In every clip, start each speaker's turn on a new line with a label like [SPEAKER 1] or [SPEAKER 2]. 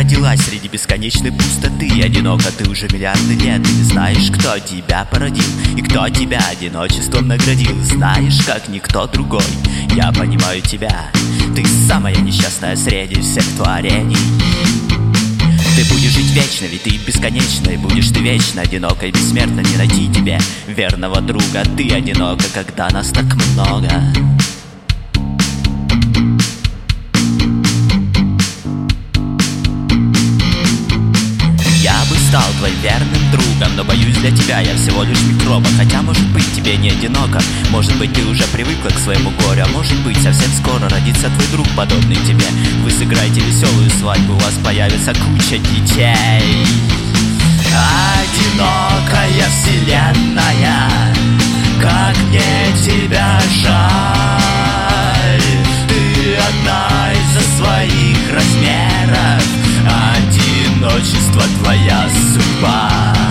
[SPEAKER 1] родилась среди бесконечной пустоты. Одиноко ты уже миллиарды лет. Ты не знаешь, кто тебя породил и кто тебя одиночеством наградил. Знаешь, как никто другой, я понимаю тебя. Ты самая несчастная среди всех творений. Ты будешь жить вечно, ведь ты бесконечна. И будешь ты вечно одинока и бессмертна. Не найти тебе верного друга. Ты одинока, когда нас так много. Я бы стал твоим верным другом, но боюсь, для тебя я всего лишь микроба. Хотя, может быть, тебе не одиноко. Может быть, ты уже привыкла к своему горю. А может быть, совсем скоро родится твой друг, подобный тебе. Вы сыграете веселую свадьбу, у вас появится куча детей. Одинокая вселенная, как мне тебя жаль. Ты одна из-за своих размеров. Одиночество твоя судьба.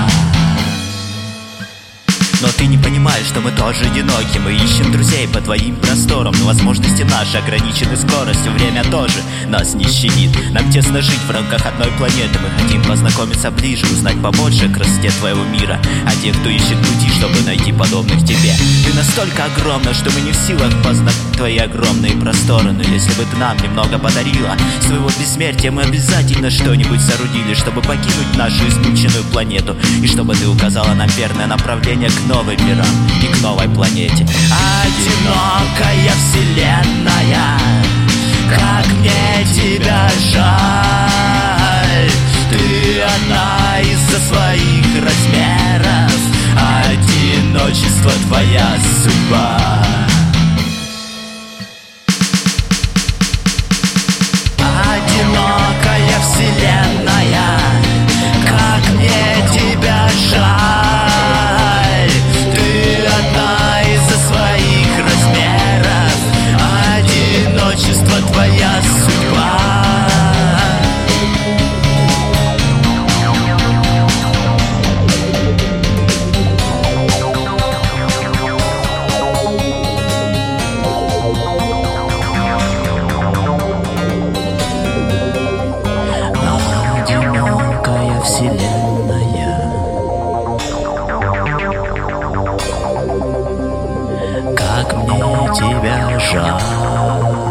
[SPEAKER 1] Но ты не понимаешь, что мы тоже одиноки. Мы ищем друзей по твоим просторам, но возможности наши ограничены скоростью. Время тоже нас не щадит. Нам тесно жить в рамках одной планеты. Мы хотим познакомиться ближе, узнать побольше о красоте твоего мира. А те, кто ищет пути, чтобы найти подобных тебе. Ты настолько огромна, что мы не в силах познать твои огромные просторы. Но если бы ты нам немного подарила своего бессмертия, мы обязательно что-нибудь соорудили, чтобы покинуть нашу измученную планету. И чтобы ты указала нам верное направление к новым мирам и к новой планете. Одинокая вселенная, как мне тебя жаль. Ты одна из-за своих размеров. Одиночество твоя судьба. Одинокая вселенная, как мне тебя жаль. Ты одна из-за своих размеров. Одиночество твоя судьба. Одинокая вселенная, как мне тебя жаль.